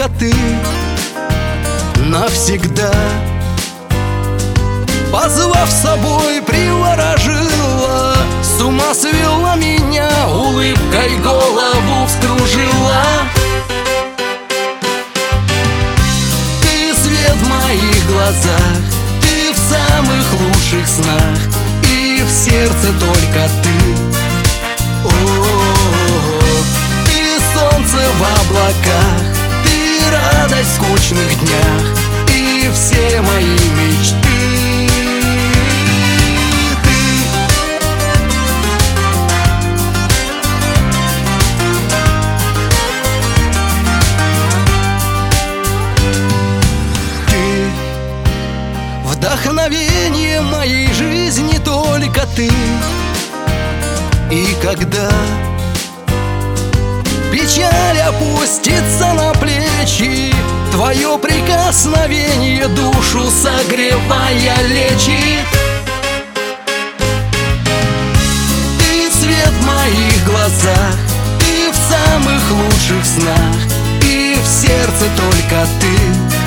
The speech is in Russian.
только ты навсегда. Позвав с собой, приворожила, с ума свела меня, улыбкой голову вскружила. Ты свет в моих глазах, ты в самых лучших снах, и в сердце только ты. О-о-о-о. Ты солнце в облаках, ты радость в скучных днях, и все мои мечты. Вдохновение моей жизни только ты. И когда печаль опустится на плечи, твое прикосновение душу согревая лечит. Ты свет в моих глазах, ты в самых лучших снах, и в сердце только ты.